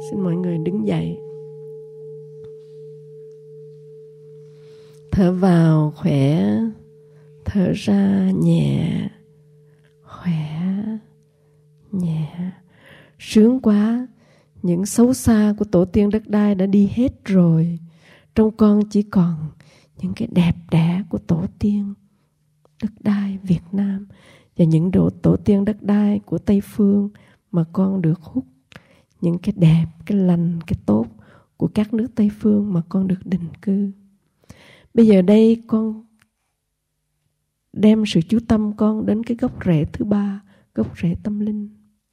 Xin mọi người đứng dậy. Thở vào khỏe, thở ra nhẹ, khỏe, nhẹ. Sướng quá, những xấu xa của tổ tiên đất đai đã đi hết rồi. Trong con chỉ còn những cái đẹp đẽ của tổ tiên đất đai Việt Nam và những tổ tiên đất đai của Tây Phương mà con được hút. Những cái đẹp, cái lành, cái tốt của các nước Tây Phương mà con được định cư. Bây giờ đây con đem sự chú tâm con đến cái gốc rễ thứ ba, gốc rễ tâm linh.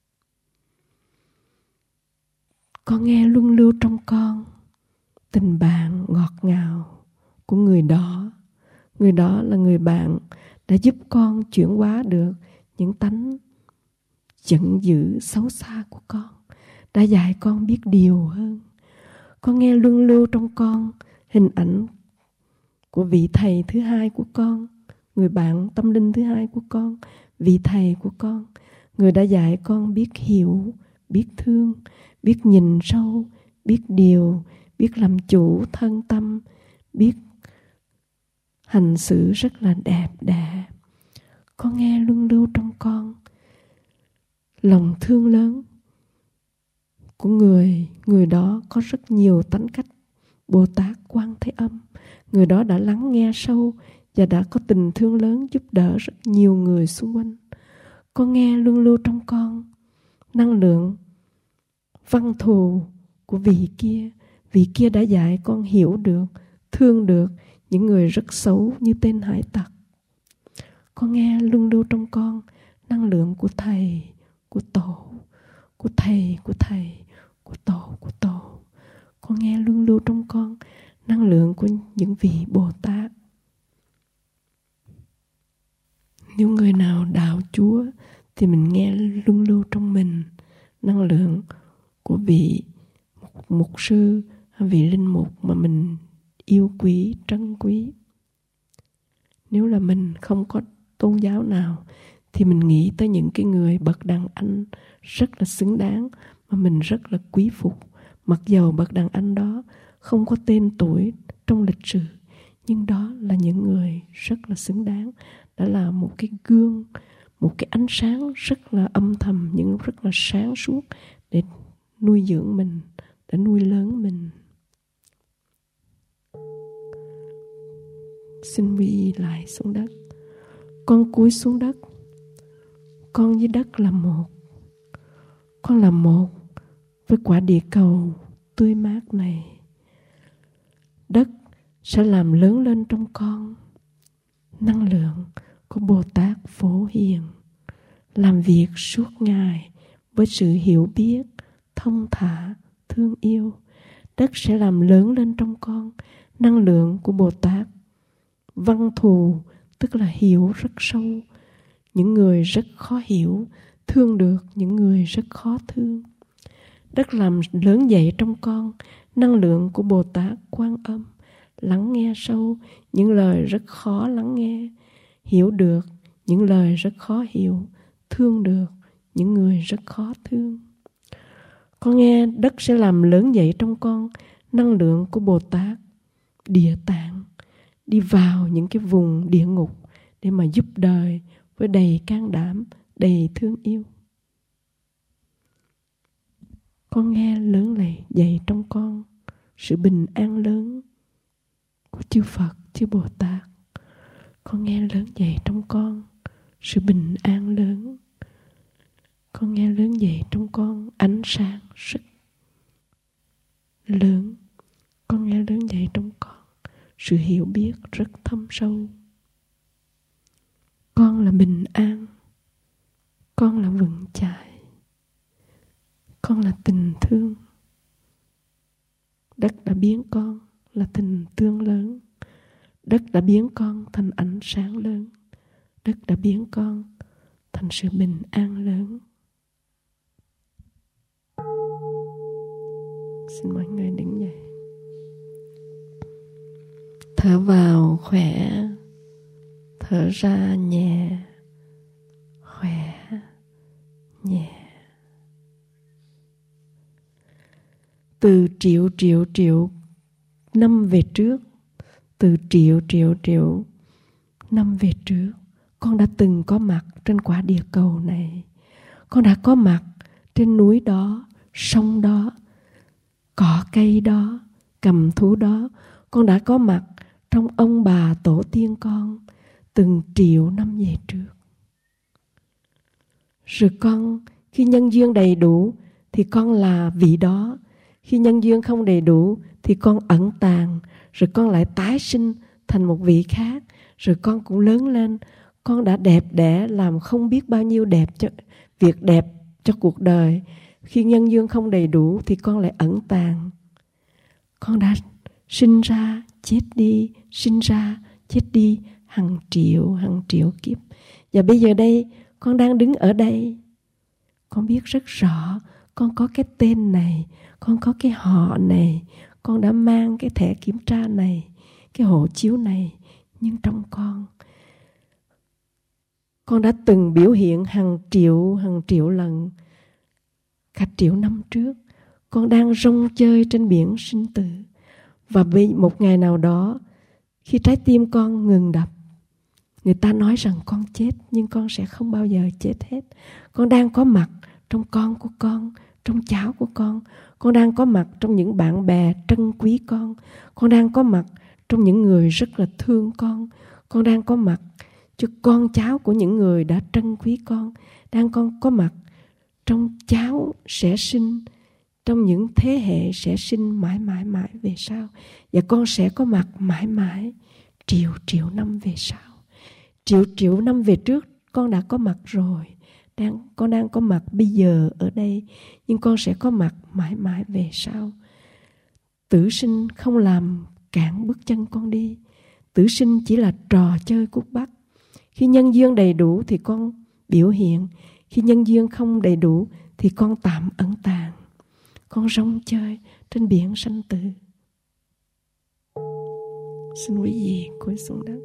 Con nghe luân lưu trong con tình bạn ngọt ngào của người đó. Người đó là người bạn đã giúp con chuyển hóa được những tánh giận dữ xấu xa của con, đã dạy con biết điều hơn. Con nghe luân lưu trong con hình ảnh của vị thầy thứ hai của con, người bạn tâm linh thứ hai của con, vị thầy của con, người đã dạy con biết hiểu, biết thương, biết nhìn sâu, biết điều, biết làm chủ thân tâm, biết hành xử rất là đẹp đẽ. Con nghe luân lưu trong con lòng thương lớn của người đó có rất nhiều tánh cách Bồ Tát Quan Thế Âm. Người đó đã lắng nghe sâu và đã có tình thương lớn giúp đỡ rất nhiều người xung quanh. Con nghe luân lưu trong con năng lượng văn thù của vị kia đã dạy con hiểu được, thương được những người rất xấu như tên hải tặc. Con nghe luân lưu trong con năng lượng của thầy, của tổ, của thầy, của thầy, của tổ, của tổ. Con nghe luân lưu trong con năng lượng của những vị Bồ Tát. Nếu người nào đạo Chúa thì mình nghe luân lưu trong mình năng lượng của vị mục sư, vị linh mục mà mình yêu quý, trân quý. Nếu là mình không có tôn giáo nào thì mình nghĩ tới những cái người bậc đàn anh rất là xứng đáng mà mình rất là quý phục. Mặc dầu bậc đàn anh đó không có tên tuổi trong lịch sử, nhưng đó là những người rất là xứng đáng. Đó là một cái gương, một cái ánh sáng rất là âm thầm nhưng rất là sáng suốt để nuôi dưỡng mình, để nuôi lớn mình. Xin quy lại xuống đất. Con cúi xuống đất. Con với đất là một. Con là một với quả địa cầu tươi mát này. Đất sẽ làm lớn lên trong con năng lượng của Bồ Tát Phổ Hiền, làm việc suốt ngày với sự hiểu biết, thông thả, thương yêu. Đất sẽ làm lớn lên trong con năng lượng của Bồ Tát Văn Thù, tức là hiểu rất sâu những người rất khó hiểu, thương được những người rất khó thương. Đất làm lớn dậy trong con năng lượng của Bồ Tát Quan Âm, lắng nghe sâu những lời rất khó lắng nghe, hiểu được những lời rất khó hiểu, thương được những người rất khó thương. Con nghe đất sẽ làm lớn dậy trong con năng lượng của Bồ Tát Địa Tạng, đi vào những cái vùng địa ngục để mà giúp đời với đầy can đảm, đầy thương yêu. Con nghe lớn dậy trong con sự bình an lớn của chư Phật, chư Bồ Tát. Con nghe lớn dậy trong con sự bình an lớn. Con nghe lớn dậy trong con ánh sáng rất lớn. Con nghe lớn dậy trong con sự hiểu biết rất thâm sâu. Con là bình an. Con là vững chãi. Con là tình thương. Đất đã biến con là tình thương lớn. Đất đã biến con thành ánh sáng lớn. Đất đã biến con thành sự bình an lớn. Xin mọi người đứng dậy. Thở vào khỏe, thở ra nhẹ, khỏe, nhẹ. từ triệu năm về trước, từ triệu năm về trước, con đã từng có mặt trên quả địa cầu này. Con đã có mặt trên núi đó, sông đó, cỏ cây đó, cầm thú đó. Con đã có mặt trong ông bà tổ tiên con từng triệu năm về trước. Rồi con, khi nhân duyên đầy đủ thì con là vị đó. Khi nhân duyên không đầy đủ thì con ẩn tàng. Rồi con lại tái sinh thành một vị khác. Rồi con cũng lớn lên. Con đã đẹp đẽ làm không biết bao nhiêu việc đẹp cho cuộc đời. Khi nhân duyên không đầy đủ thì con lại ẩn tàng. Con đã sinh ra, chết đi, sinh ra, chết đi hàng triệu kiếp. Và bây giờ đây, con đang đứng ở đây. Con biết rất rõ, con có cái tên này, con có cái họ này, con đã mang cái thẻ kiểm tra này, cái hộ chiếu này. Nhưng trong con đã từng biểu hiện hàng triệu lần. Cả triệu năm trước, con đang rong chơi trên biển sinh tử. Và một ngày nào đó, khi trái tim con ngừng đập, người ta nói rằng con chết, nhưng con sẽ không bao giờ chết hết. Con đang có mặt trong con của con, trong cháu của con. Con đang có mặt trong những bạn bè trân quý con. Con đang có mặt trong những người rất là thương con. Con đang có mặt cho con cháu của những người đã trân quý con. Đang có mặt trong cháu sẽ sinh, trong những thế hệ sẽ sinh mãi về sau. Và con sẽ có mặt mãi triệu năm về sau. Triệu năm về trước con đã có mặt rồi. Con đang có mặt bây giờ ở đây. Nhưng con sẽ có mặt mãi về sau. Tử sinh không làm cản bước chân con đi. Tử sinh chỉ là trò chơi cút bắt. Khi nhân duyên đầy đủ thì con biểu hiện. Khi nhân duyên không đầy đủ thì con tạm ẩn tàng. Con rong chơi trên biển sanh tử. Xin quý vị cúi xuống đất.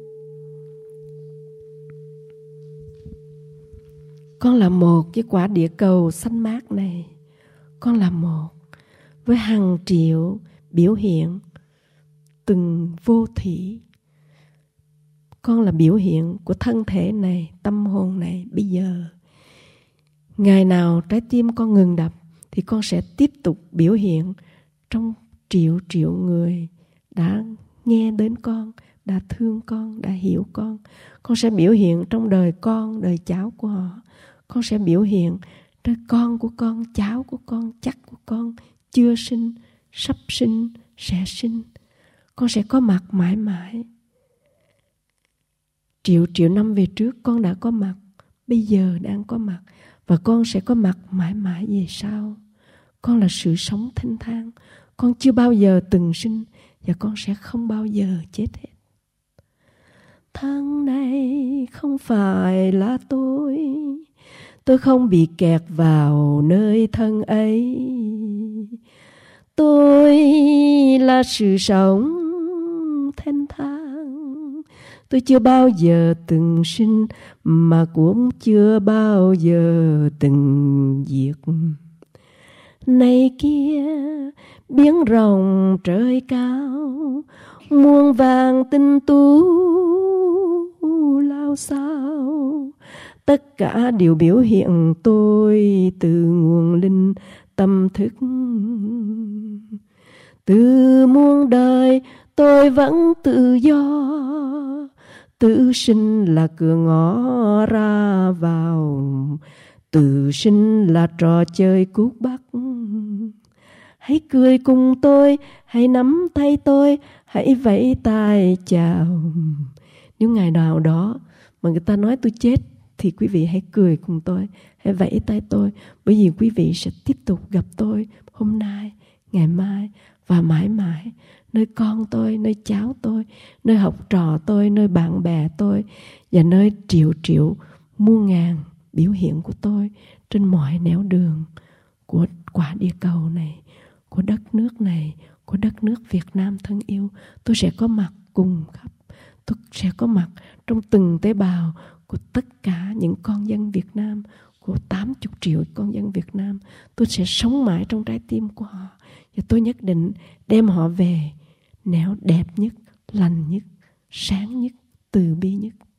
Con là một với quả địa cầu xanh mát này. Con là một với hàng triệu biểu hiện từng vô thủy. Con là biểu hiện của thân thể này, tâm hồn này bây giờ. Ngày nào trái tim con ngừng đập thì con sẽ tiếp tục biểu hiện trong triệu người đã nghe đến con, đã thương con, đã hiểu con. Con sẽ biểu hiện trong đời con, đời cháu của họ. Con sẽ biểu hiện đời con của con, cháu của con, chắc của con, chưa sinh, sắp sinh, sẽ sinh. Con sẽ có mặt mãi. Triệu năm về trước con đã có mặt, bây giờ đang có mặt. Và con sẽ có mặt mãi về sau. Con là sự sống thanh thang. Con chưa bao giờ từng sinh và con sẽ không bao giờ chết hết. Thân này không phải là tôi không bị kẹt vào nơi thân ấy. Tôi là sự sống thanh thang. Tôi chưa bao giờ từng sinh mà cũng chưa bao giờ từng diệt. Này kia biển rộng trời cao, muôn vàng tinh tú lao sao. Tất cả đều biểu hiện tôi từ nguồn linh tâm thức. Từ muôn đời tôi vẫn tự do. Tự sinh là cửa ngõ ra vào. Tự sinh là trò chơi cút bắt. Hãy cười cùng tôi, hãy nắm tay tôi, hãy vẫy tay chào. Nếu ngày nào đó mà người ta nói tôi chết thì quý vị hãy cười cùng tôi, hãy vẫy tay tôi. Bởi vì quý vị sẽ tiếp tục gặp tôi hôm nay, ngày mai và mãi mãi. Nơi con tôi, nơi cháu tôi, nơi học trò tôi, nơi bạn bè tôi và nơi triệu muôn ngàn biểu hiện của tôi trên mọi nẻo đường của quả địa cầu này, của đất nước này, của đất nước Việt Nam thân yêu. Tôi sẽ có mặt cùng khắp. Tôi sẽ có mặt trong từng tế bào của tất cả những con dân Việt Nam, của 80 triệu con dân Việt Nam. Tôi sẽ sống mãi trong trái tim của họ. và tôi nhất định đem họ về nẻo đẹp nhất, lành nhất, sáng nhất, từ bi nhất.